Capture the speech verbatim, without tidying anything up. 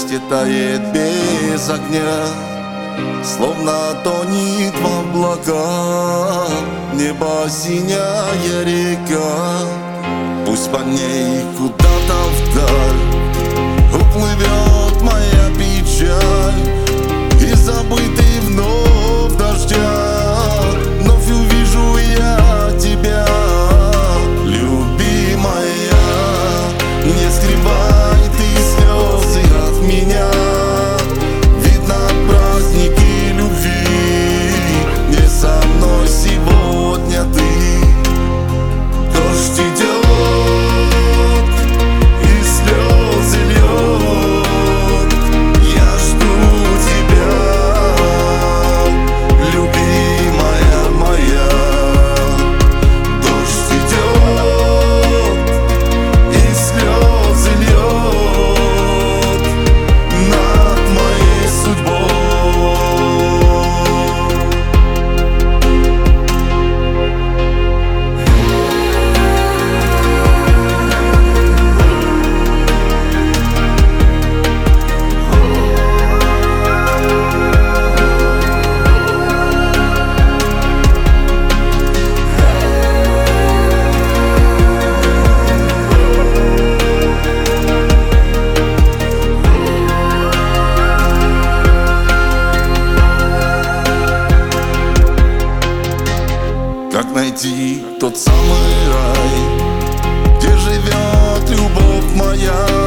счастье тает без огня, словно тонет в облака. Небо синяя река, пусть по ней куда-то вдаль уплывет моя печаль, и забытый вновь дождя вновь увижу я тебя, любимая. Не скрывай ты слезы от меня, видно праздники любви не со мной сегодня ты. Дождь идет и слезы льет, я жду тебя, любимая моя. Дождь идет и слезы льет над моей судьбой. Как найти тот самый рай, где живет любовь моя?